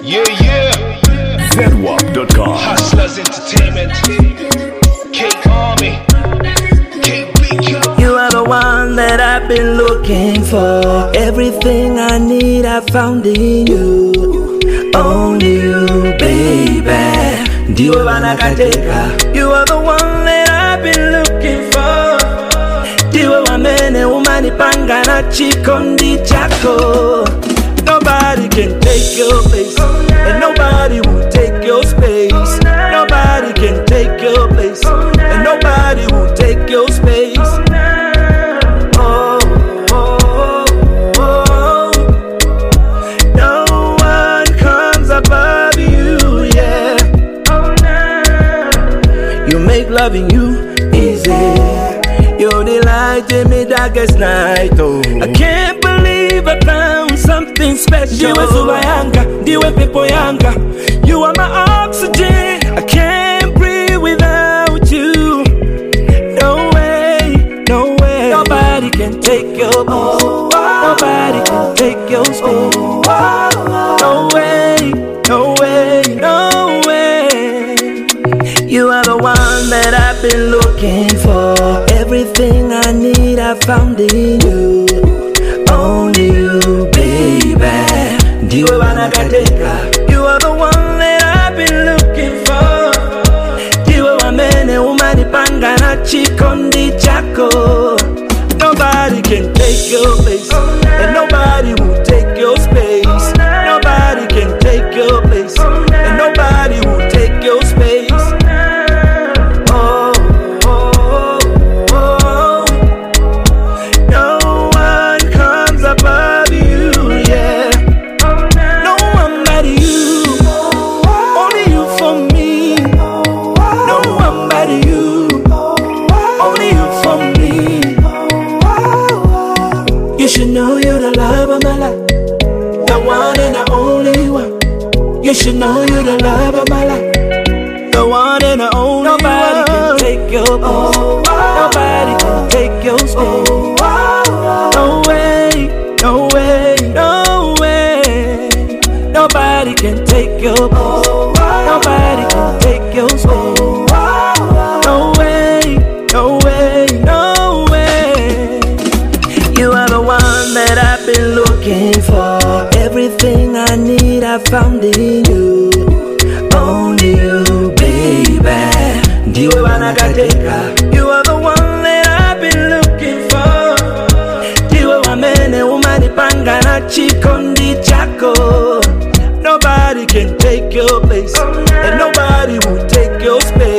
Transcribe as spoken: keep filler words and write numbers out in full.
Yeah, yeah. Zedwap dot com. Hustlers Entertainment. K-Army. K-B. You are the one that I've been looking for. Everything I need I found in you. Only you, baby. Ndiwe wanakateka. You are the one that I've been looking for. Ndiwe wamene umanipanga na chikondi chako. Nobody can take your place, and nobody will take your space. Nobody can take your place, and nobody will take your space. Oh, oh, oh, no one comes above you, yeah. You make loving you easy. You're the light in my darkest night, oh. I can't believe I found something special. Ndiwe zuwa yanga, ndiwe pepo yanga. You are my oxygen, I can't breathe without you. No way, no way. Nobody can take your place. Nobody can take your space. No way, no way, no way. You are the one that I've been looking for. Everything I need I found in you. Only you, baby. Ndiwe wanakateka. You are the one that I've been looking for. Ndiwe wamene umanipanga na chikondi chako. Nobody can take your place, and nobody will take your space. Nobody can take your place, and nobody will take your space. You should know you're the love of my life, the one and the only one. You should know you're the love of my life, the one and the only one. Nobody can take your place, nobody can take your space. No way, no way, no way. Nobody can take your place, nobody can take your space. No way, no way, no way. You are the one that I've been looking for. Everything I need I found in you. Only you, baby. Ndiwe wanakateka. You are the one that I've been looking for. Ndiwe wamene umanipanga na chikondi chako. Nobody can take your place, and nobody will take your space.